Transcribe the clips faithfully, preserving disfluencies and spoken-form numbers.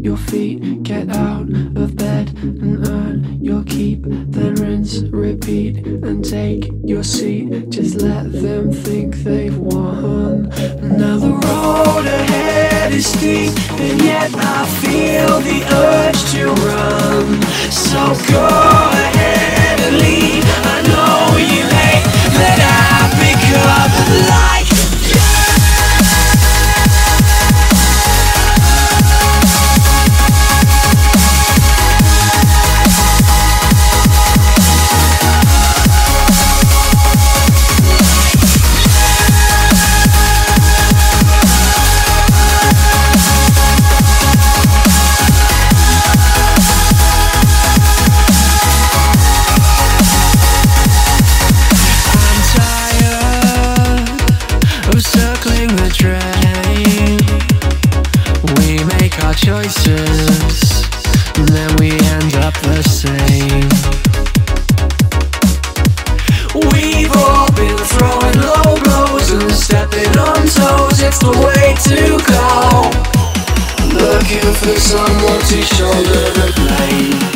your feet, get out of bed and earn your keep. Then rinse, repeat, and take your seat. Just let them think they've won. Now the road ahead is steep, and yet I feel the urge to run. So go ahead and leave. I know you hate that I pick up like choices, and then we end up the same. We've all been throwing low blows and stepping on toes. It's the way to go. Looking for someone to shoulder the blame.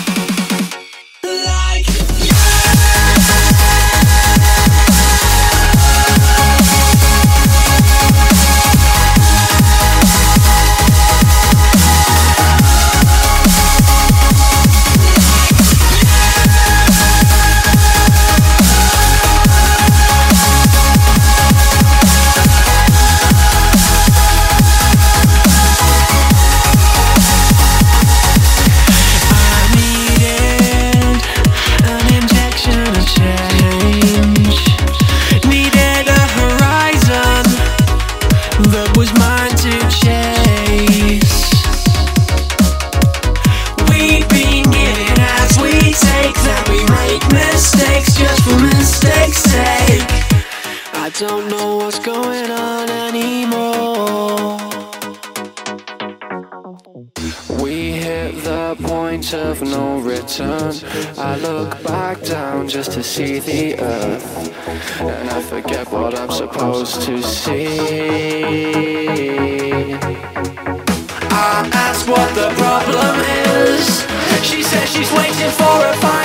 I don't know what's going on anymore. We hit the point of no return. I look back down just to see the earth, and I forget what I'm supposed to see. I ask what the problem is. She says she's waiting for a fire.